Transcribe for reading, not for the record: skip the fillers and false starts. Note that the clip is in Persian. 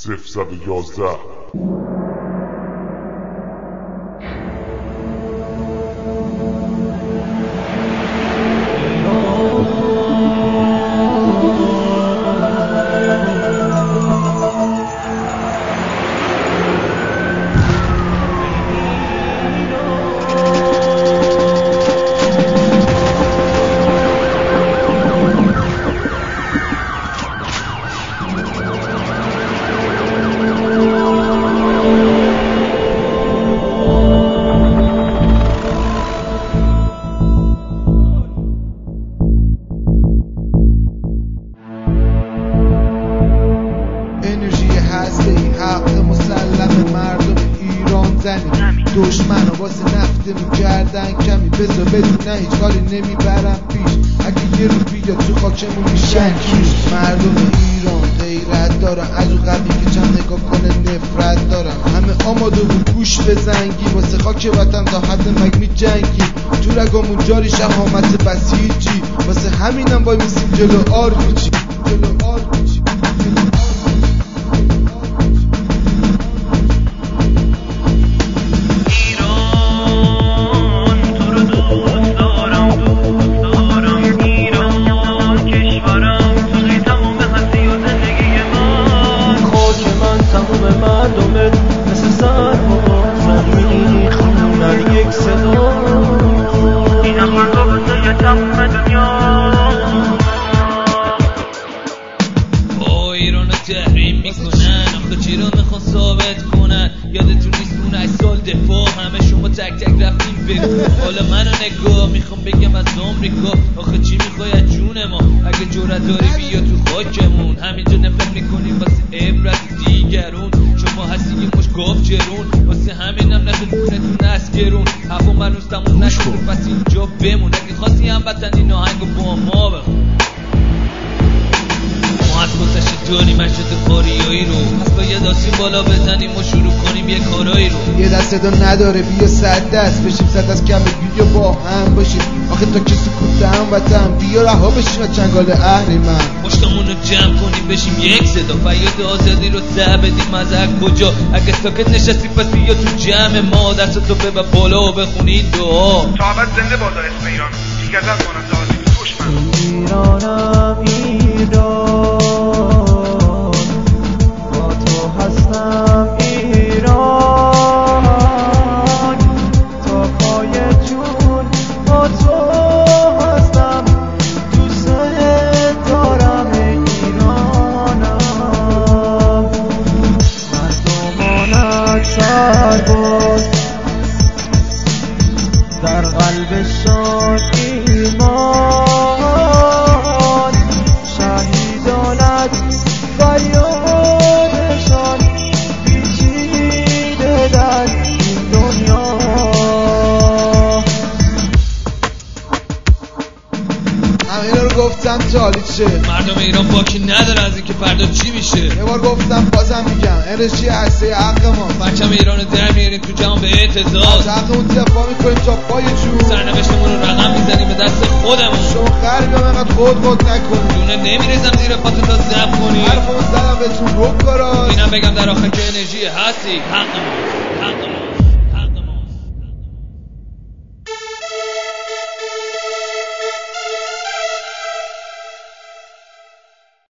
011. حق مسلم مردم ایران زنی دشمن ها واسه نفت میکردن کمی بذار بدون هیچ کاری نمیبرم پیش اگه یه رو بیاد تو خاکمون میشن کیش مردم ایران غیرت دارن از اون قبلی که چند نگاه کنه نفرت دارن همه آماده بود گوش بزنگی واسه خاک وطن تا حد مگ میجنگی تو رگامون جاری شهامت بسیجی واسه همینم وای میسیم جلو آرمیچی تحریم میکنن آخه چی رو میخوان ثابت کنن یادتون نیست اون 8 سال دفاع همه شما تک تک رفتیم بگو حالا منو نگاه میخوام بگم از آمریکا آخه چی میخوای از جون ما اگه جرأت داری بیا تو خاکمون همینجا نفرت میکنیم واسه عبرت دیگرون شما هستی یه مش گاف جرون واسه همینم نشد خونتون از گرون هوا منوز تموم نشد پس اینجا بمون اگه خواستی هم وطن این آهنگو با ما بخون ما از گذشته داریم اشد خاریایی رو پس باید آسیم بالا بزنیم و شروع کنیم یه کارایی رو یه دست صدا نداره بیا 100 دست بشیم 100 دست کمه بیا با هم باشیم آخه تا که سکوت هم وطن بیا رها بشیم از چنگال اهریمن مشتمون رو جمع کنیم بشیم یک صدا فریاد آزادی رو ته بدیم از هر کجا اگه ساکت نشستی پس بیا تو جمع ما دست تو ببر بالا و بخونی دعا تا ابد زنده بادا اسم ایران دیگه از مانند آزادی دشمن ایرانم ایران با تو هستم ایران تا پای جون با تو هستم دوست دارم ایرانم مردمانت سرباز در قلبشان ایمان گفتم جالی چه مردم ایران باکی نداره از اینکه فردا چی میشه یه بار گفتم بازم میگم انرژی هسته حق ما پرچم ایران رو در میاریم تو جهان به اعتزاز از حقمون دفاع میکنیم تا پای جون سرنوشتمون رو رقم میزنیم به دست خودمون شما غریبه انقدر خود نکنیم دونه نمیریزم زیر پاتون تا ضبط کنیم حرفمو زدم بهتون رو کارا اینم بگم در آخر که انرژی هستی حقمون